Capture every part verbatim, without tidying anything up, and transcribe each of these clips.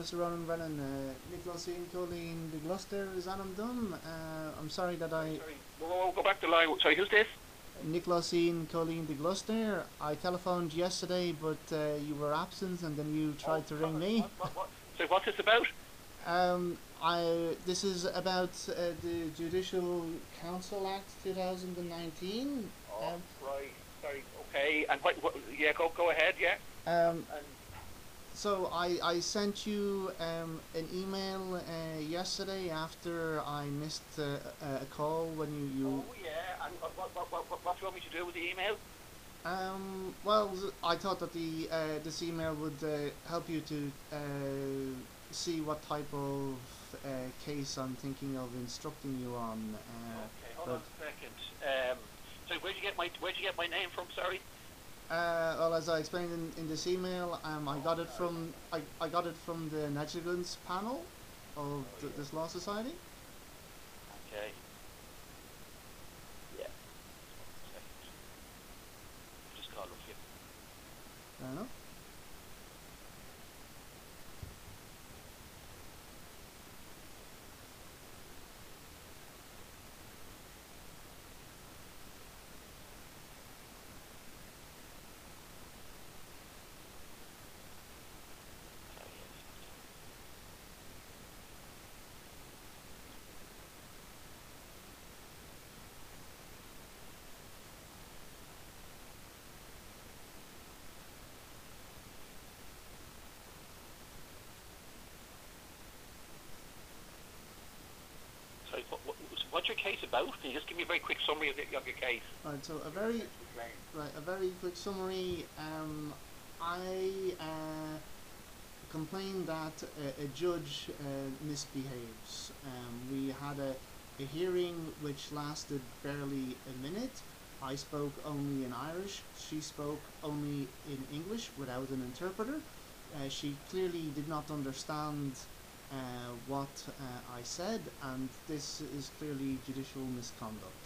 Mister Ronan Brennan, uh, Nicholas Ian Colleen de Gloucester is Adam Dunn. Uh, I'm sorry that Sorry, I. sorry. Whoa, whoa, whoa, go back to the line. Sorry, who's this? Nicholas Ian Colleen de Gloucester. I telephoned yesterday, but uh, you were absent, and then you Oh, tried to ring God, me. what, what, what? So what's this about? Um, I. This is about uh, the Judicial Council Act twenty nineteen. Oh, Um, right. Sorry. Okay. And what? what yeah, go go ahead. Yeah. um, And So I, I sent you um, an email uh, yesterday after I missed uh, a, a call when you, oh you yeah. And what what what what, what do you want me to do with the email? um well I thought that the uh, this email would uh, help you to uh, see what type of uh, case I'm thinking of instructing you on. Uh, Okay. Hold on but a second. Um. So where'd you get my where'd you get my name from? Sorry. uh, well, as I explained in, in this email, um, I Oh, got it sorry. from I, I got it from the negligence panel of Oh th- yeah. this law society. Okay. Yeah. Just one second. Just call up here. I don't know. Sorry. Yeah. Just one second. Sorry. What, what, what's your case about? Can you just give me a very quick summary of, the, of your case? Right, so a very right, a very quick summary. Um, I uh, complained that a, a judge uh, misbehaves. Um, we had a, a hearing which lasted barely a minute. I spoke only in Irish. She spoke only in English without an interpreter. Uh, she clearly did not understand uh, what uh, I said, and this is clearly judicial misconduct.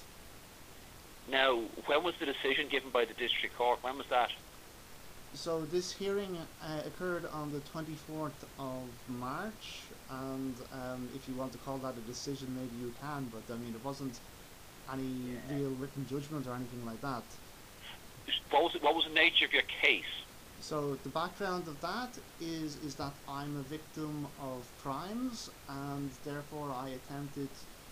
Now, when was the decision given by the district court? When was that? So this hearing uh, occurred on the twenty-fourth of March, and um, if you want to call that a decision, maybe you can, but I mean, it wasn't any Yeah. real written judgment or anything like that. What was it, what was the nature of your case? So the background of that is is that I'm a victim of crimes, and therefore I attempted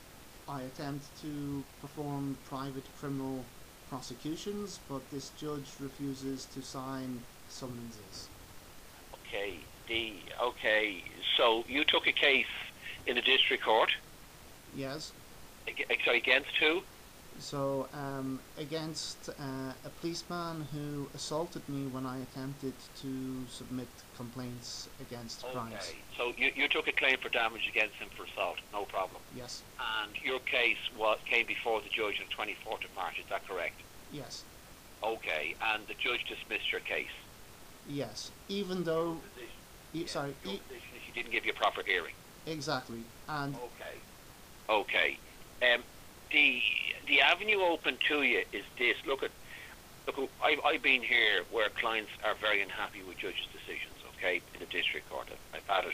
I attempt to perform private criminal prosecutions, but this judge refuses to sign summonses. Okay, the okay. So you took a case in the district court. Yes. ag- Sorry, against who? So um, against uh, a policeman who assaulted me when I attempted to submit complaints against crimes. Okay. So you, you took a claim for damage against him for assault. No problem. Yes. And your case was came before the judge on the twenty-fourth of March. Is that correct? Yes. Okay. And the judge dismissed your case. Yes. Even though, Position. e- Yeah. sorry, Your e- position is she didn't give you a proper hearing. exactly, and Okay. Okay. Um, the the avenue open to you is this. Look at look. I've I've been here where clients are very unhappy with judges' decisions. Okay, in the district court, I've, I've had it.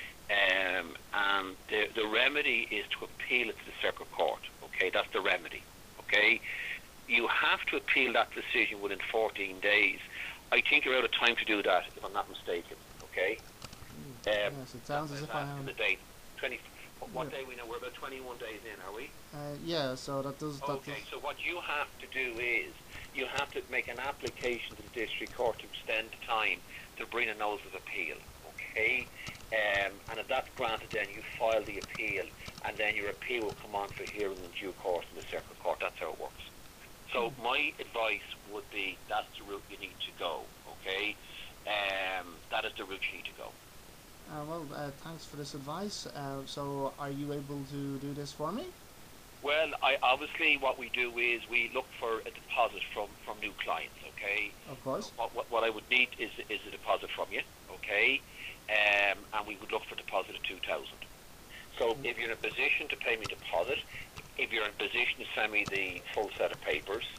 Um, and the the remedy is to appeal it to the circuit court. Okay, that's the remedy. Okay, you have to appeal that decision within fourteen days. I think you're out of time to do that, if I'm not mistaken. Okay. Um, yes, it sounds as if I that's am. the date. Twenty. What Yeah. day we know? We're about twenty-one days in, are we? Uh, yeah, so that does that. Okay, Does, so what you have to do is you have to make an application to the district court to extend the time to bring a notice of appeal. Okay, um, and if that's granted, then you file the appeal, and then your appeal will come on for hearing in due course in the circuit court. That's how it works. So my advice would be that's the route you need to go. Okay, um, that is the route you need to go. uh, well, uh, thanks for this advice. Uh, so, are you able to do this for me? Well, I obviously what we do is we look for a deposit from, from new clients. Okay, Of course. what, what, what I would need is is a deposit from you. Okay, um, and we would look for a deposit of two thousand. So if you're in a position to pay me deposit, if you're in a position to send me the full set of papers,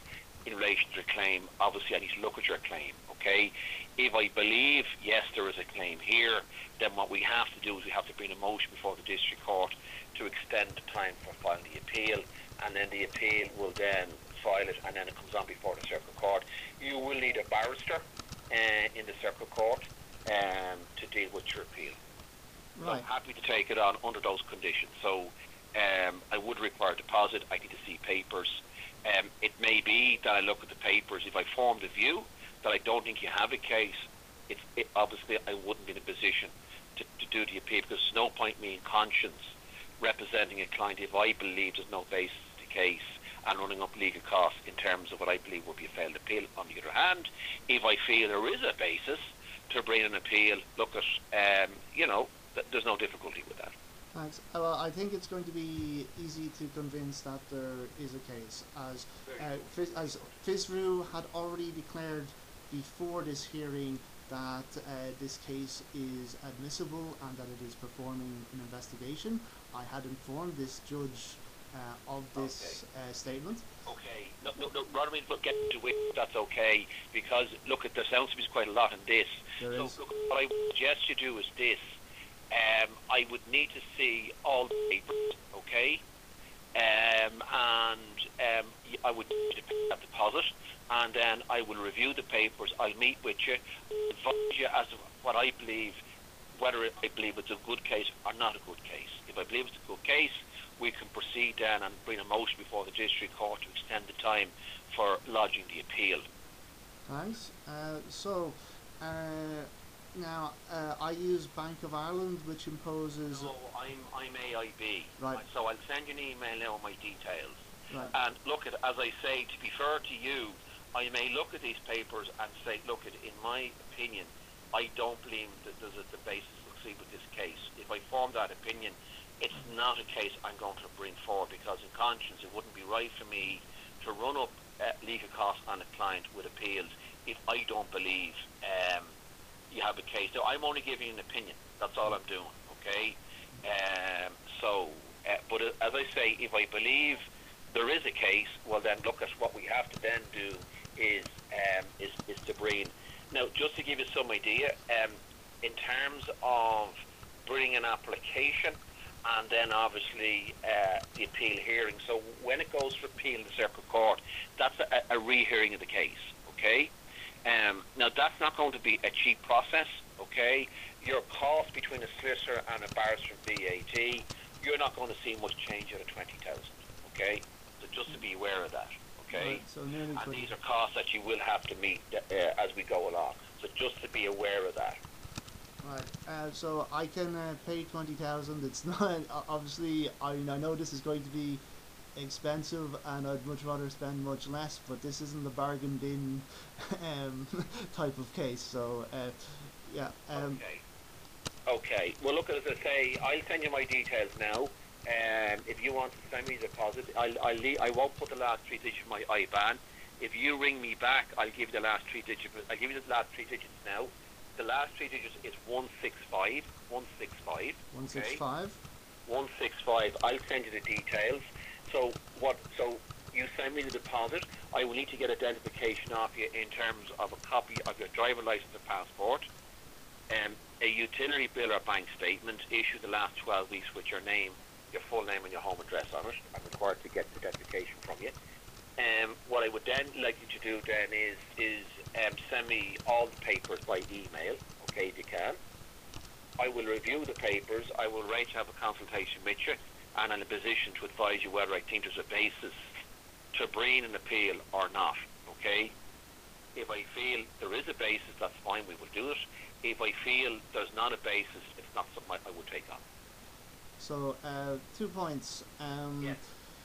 in relation to the claim, obviously I need to look at your claim, okay? If I believe, yes, there is a claim here, then what we have to do is we have to bring a motion before the district court to extend the time for filing the appeal, and then the appeal will then file it, and then it comes on before the circuit court. You will need a barrister uh, in the circuit court um, to deal with your appeal. Right. So I'm happy to take it on under those conditions. So um, I would require a deposit. I need to see papers. Um, it may be that I look at the papers. If I form the view that I don't think you have a case, it's, it, obviously I wouldn't be in a position to, to do the appeal, because there's no point me in conscience representing a client if I believe there's no basis to the case and running up legal costs in terms of what I believe would be a failed appeal. On the other hand, if I feel there is a basis to bring an appeal, look at, um, you know, th- there's no difficulty with that. Thanks. Uh, Well, I think it's going to be easy to convince that there is a case, as uh, Fis- as FISRU had already declared before this hearing that uh, this case is admissible and that it is performing an investigation. I had informed this judge uh, of this uh, statement. Okay, no, no, no, rather than get to it, that's okay, because look, at there sounds to be quite a lot in this. There so is. look, what I would suggest you do is this. Um, I would need to see all the papers, okay? Um, and um, y- I would need to pay that deposit, and then I will review the papers. I'll meet with you, advise you as to what I believe, whether I believe it's a good case or not a good case. If I believe it's a good case, we can proceed then and bring a motion before the district court to extend the time for lodging the appeal. Thanks. Uh, so, uh, now uh, I use Bank of Ireland, which imposes. So I'm I'm A I B. Right. So I'll send you an email now with my details. Right. And look at, as I say, to be fair to you, I may look at these papers and say, look at, in my opinion, I don't believe that there's a, the basis to succeed with this case. If I form that opinion, it's not a case I'm going to bring forward, because in conscience it wouldn't be right for me to run up uh, legal costs on a client with appeals if I don't believe um, you have a case. So I'm only giving you an opinion. That's all I'm doing, okay? Um, so, uh, but uh, as I say, if I believe there is a case, well then look at what we have to then do is um, is, is to bring. Now, just to give you some idea, um, in terms of bringing an application and then obviously uh, the appeal hearing. So when it goes for appeal in the circuit court, that's a, a rehearing of the case, okay? Um, now, that's not going to be a cheap process, okay? Your cost between a solicitor and a barrister and V A T, you're not going to see much change out of twenty thousand, okay? So just to be aware of that, okay? Right, so nearly And twenty. these are costs that you will have to meet uh, as we go along. So just to be aware of that. Right. Uh, so I can uh, pay twenty thousand. It's not o- obviously. I mean, I know this is going to be expensive, and I'd much rather spend much less. But this isn't the bargain bin um, type of case. So uh, yeah. Um, Okay. Okay. Well, look, as I say, I'll send you my details now. Um, if you want to send me the deposit, I'll, I'll leave, I won't put the last three digits of my I B A N. If you ring me back, I'll give you the last three digits. I'll give you the last three digits now. The last three digits is one six five. one six five. One six five. one six five. I'll send you the details. So what? So you send me the deposit. I will need to get identification off you in terms of a copy of your driver license and passport, um, a utility bill or bank statement issued the last twelve weeks with your name, your full name and your home address on it. I'm required to get the identification from you. Um, what I would then like you to do then is is um, send me all the papers by email, okay, if you can. I will review the papers. I will arrange to have a consultation with you, and I'm in a position to advise you whether I think there's a basis to bring an appeal or not, okay? If I feel there is a basis, that's fine, we will do it. If I feel there's not a basis, it's not something I, I would take on. So uh, two points. Um, Yes.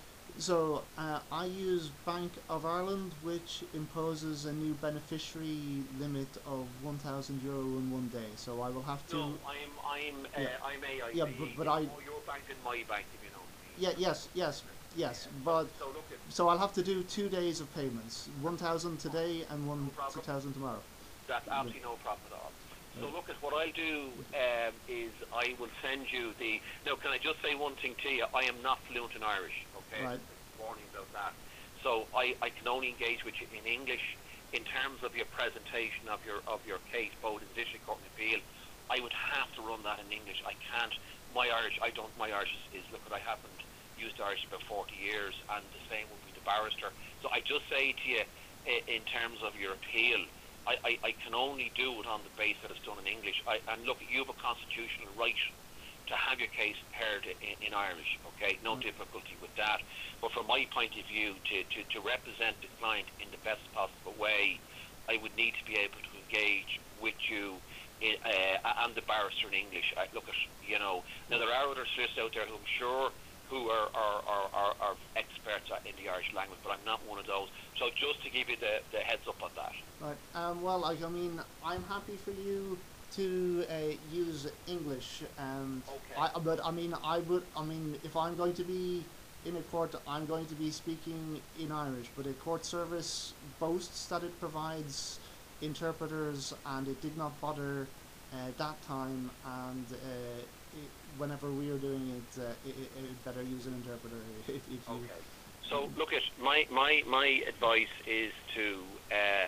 So uh, I use Bank of Ireland, which imposes a new beneficiary limit of one thousand euro in one day. So I will have to. No, I'm I'm uh, Yeah. I'm A I B. Yeah, but- but I- Oh, your bank and my bank, if you know. Yeah. Yes. Yes. Yes. But So look at so I'll have to do two days of payments: one thousand today and one No problem. six thousand tomorrow. that's absolutely no problem at all. So Right. look at what I'll do um, is I will send you the. Now, can I just say one thing to you? I am not fluent in Irish. Okay. Right. Warning about that. So I, I can only engage with you in English. In terms of your presentation of your of your case, both in district court and appeal, I would have to run that in English. I can't. My Irish, I don't. My Irish is, is look, I haven't used Irish for forty years, and the same would be the barrister. So I just say to you, in terms of your appeal, I, I, I can only do it on the basis that it's done in English. I, and look, you have a constitutional right to have your case heard in, in Irish, okay? No mm. difficulty with that. But from my point of view, to, to, to represent the client in the best possible way, I would need to be able to engage with you in, uh, and the barrister in English. I look at, you know, now there are other solicitors out there who I'm sure who are, are, are, are, are experts in the Irish language, but I'm not one of those. So just to give you the, the heads up on that. Right. Um, well, I, I mean, I'm happy for you to uh, use English. Um, okay. I, but I mean, I would. I mean, if I'm going to be in a court, I'm going to be speaking in Irish. But a court service boasts that it provides interpreters, and it did not bother uh, that time. And uh, it, whenever we are doing it, uh, it, it, it better use an interpreter. If, if you, okay. So look at my my my advice is to. Uh,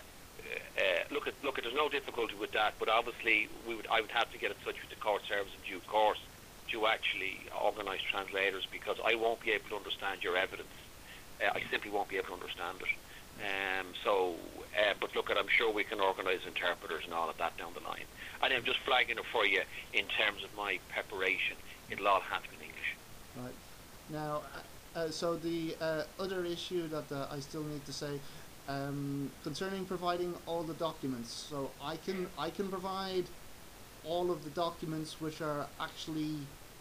Uh, look at look at. There's no difficulty with that, but obviously we would I would have to get in touch with the court service in due course to actually organise translators, because I won't be able to understand your evidence. Uh, I simply won't be able to understand it. Um, so, uh, but look at. I'm sure we can organise interpreters and all of that down the line. And I'm just flagging it for you in terms of my preparation. It'll all have to be in English. Right. Now, uh, uh, so the uh, other issue that uh, I still need to say. Um, concerning providing all the documents, so I can I can provide all of the documents which are actually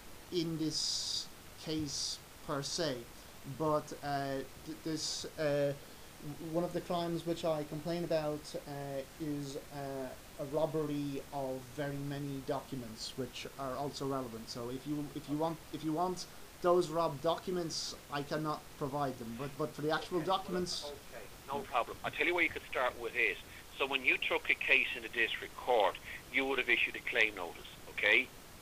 in this case per se, but uh, th this uh, one of the crimes which I complain about uh, is uh, a robbery of very many documents which are also relevant. So if you if you want if you want those robbed documents, I cannot provide them. But but for the actual okay. documents. Okay. No problem. I'll tell you where you could start with is, so when you took a case in the district court, you would have issued a claim notice, okay?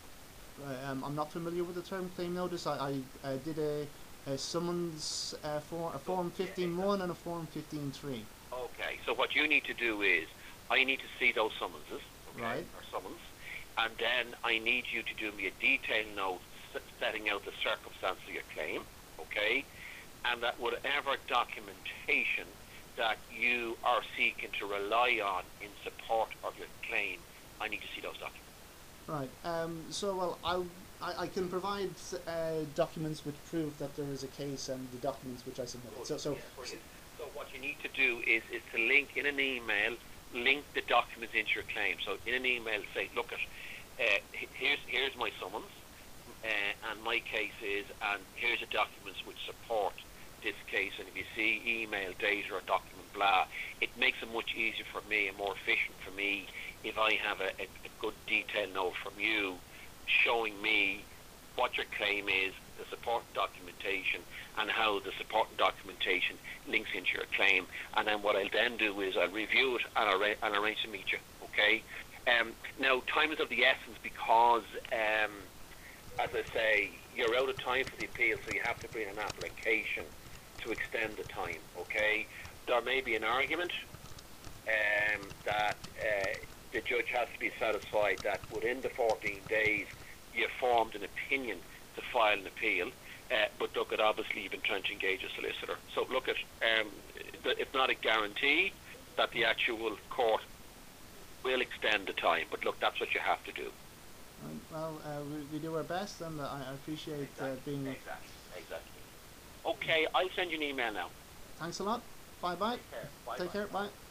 Uh, um, I'm not familiar with the term claim notice. I, I uh, did a, a summons uh, for a form fifteen one and a form fifteen three. Okay, so what you need to do is, I need to see those summonses, okay, right. or summons, and then I need you to do me a detailed note setting out the circumstances of your claim, okay? And that whatever documentation that you are seeking to rely on in support of your claim, I need to see those documents. Right. Um, so, well, I'll, I I can provide uh, documents which prove that there is a case and the documents which I submitted. So, so, yeah, so what you need to do is is to link in an email, link the documents into your claim. So in an email, say, look at uh, here's here's my summons, uh, and my case is, and here's the documents which support this case, and if you see email, data, or document, blah, it makes it much easier for me and more efficient for me if I have a, a, a good detailed note from you showing me what your claim is, the support documentation, and how the support documentation links into your claim. And then what I'll then do is I'll review it and, arra and arrange to meet you, okay? Um, now, time is of the essence because, um, as I say, you're out of time for the appeal, so you have to bring an application to extend the time, okay? There may be an argument um, that uh, the judge has to be satisfied that within the fourteen days you formed an opinion to file an appeal, uh, but look at, obviously you've been trying to engage a solicitor. So look at, um, it's not a guarantee that the actual court will extend the time, but look, that's what you have to do. Um, well, uh, we, we do our best, and uh, I appreciate exactly, uh, being... Exactly, exactly. Okay, I'll send you an email now. Thanks a lot. Bye-bye. Take care. Bye. Take care. Bye.